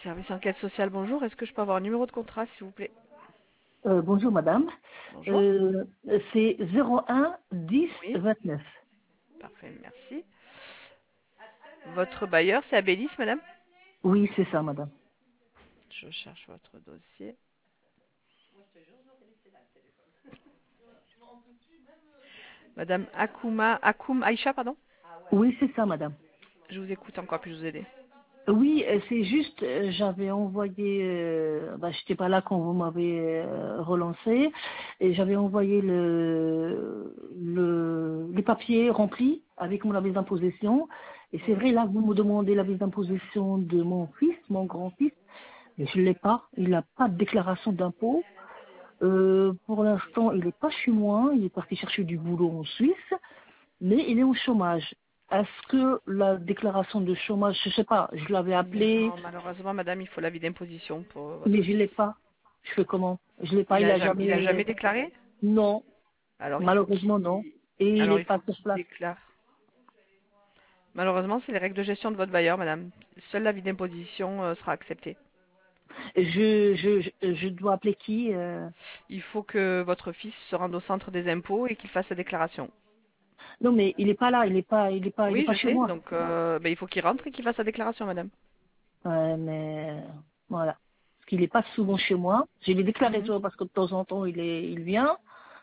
Service enquête sociale, bonjour. Est-ce que je peux avoir un numéro de contrat, s'il vous plaît? Bonjour madame. Bonjour. C'est 01 10 Oui, 29. parfait, merci. Votre bailleur, c'est Abélis, madame? Oui, c'est ça madame. Je cherche votre dossier. Madame Akoum Aïcha, pardon? Oui, c'est ça madame. Je vous écoute, encore puis-je vous aider? Oui, c'est juste, j'avais envoyé, j'étais pas là quand vous m'avez relancé, et j'avais envoyé les papiers remplis avec mon avis d'imposition. Et c'est Oui. vrai, là, vous me demandez l'avis d'imposition de mon fils, mon grand-fils, mais je l'ai pas. Il n'a pas de déclaration d'impôt. Pour l'instant, il n'est pas chez moi, il est parti chercher du boulot en Suisse, mais il est au chômage. Est-ce que la déclaration de chômage, je sais pas, je l'avais appelé, Non, malheureusement, madame, il faut l'avis d'imposition pour mais votre je fils. l'ai pas. Je fais comment? Je l'ai pas, il a Il a jamais, jamais déclaré? non, Alors, malheureusement non. Et il alors, est il pas faut sur qu'il place. déclare. Malheureusement, c'est les règles de gestion de votre bailleur, madame. Seul l'avis d'imposition sera accepté. Je dois appeler qui? Il faut que votre fils se rende au centre des impôts et qu'il fasse sa déclaration. Non, mais il est pas là, il est Oui, pas je chez sais. moi. Donc, ben, il faut qu'il rentre et qu'il fasse sa déclaration, madame. Ouais, mais voilà. Parce qu'il est pas souvent chez moi. J'ai les Mhm. déclarations parce que de temps en temps il vient.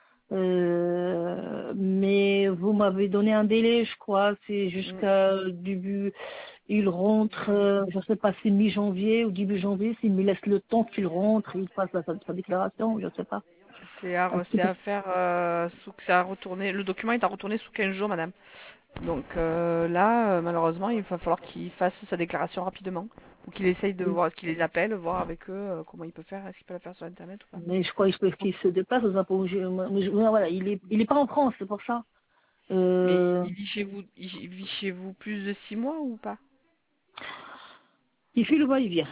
Mais vous m'avez donné un délai, je crois, c'est Mm. jusqu'à début, il rentre, je sais pas, si mi-janvier ou début janvier, s'il me laisse le temps qu'il rentre, il fasse sa déclaration, je sais pas. C'est à faire c'est à retourner. Le document est à retourner sous 15 jours, madame. Donc là, malheureusement, il va falloir qu'il fasse sa déclaration rapidement. Ou qu'il essaye de voir, qu'il les appelle, voir avec eux comment il peut faire. Est-ce qu'il peut la faire sur Internet ou pas? Mais je crois qu'il se déplace aux impôts. Voilà, il est pas en France, c'est pour ça. Mais Euh, il vit chez vous plus de 6 mois ou pas? il fait le va-et-vient.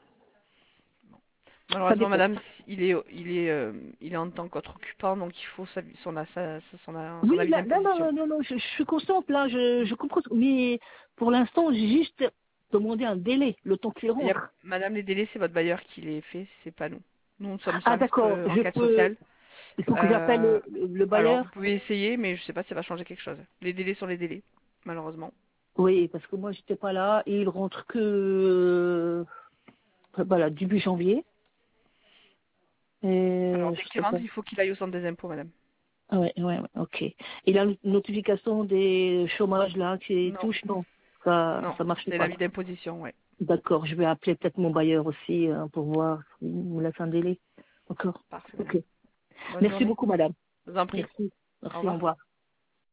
Ça Malheureusement, dépend. madame, il est en tant qu'autre occupant, donc il faut son Oui, avis là, non, d'imposition. non, je suis consciente, là, je comprends. Mais pour l'instant, j'ai juste demandé un délai, le temps qu'il rentre. Madame, les délais, c'est votre bailleur qui les fait, c'est pas nous. Nous sommes Ah, service d'accord, je enquête peux, sociale. il faut que j'appelle Euh, le alors, vous bailleur. pouvez essayer, mais je sais pas si ça va changer quelque chose. Les délais sont les délais, malheureusement. Oui, parce que moi, j'étais pas là et il rentre que, voilà, début janvier. Alors, Et dès je qu'il sais pas. rentre, il faut qu'il aille au centre des impôts, madame. Ah ouais, ok. Et la notification des chômages, là, qui Non, touche, non, non, ça marche c'est pas, l'avis là. d'imposition, ouais. D'accord, je vais appeler peut-être mon bailleur aussi pour voir s'il me laisse un délai. D'accord. Parfait, Ok. madame. Bonne Merci journée. beaucoup, madame. Je vous en prie. Merci. Au Merci, au revoir. revoir.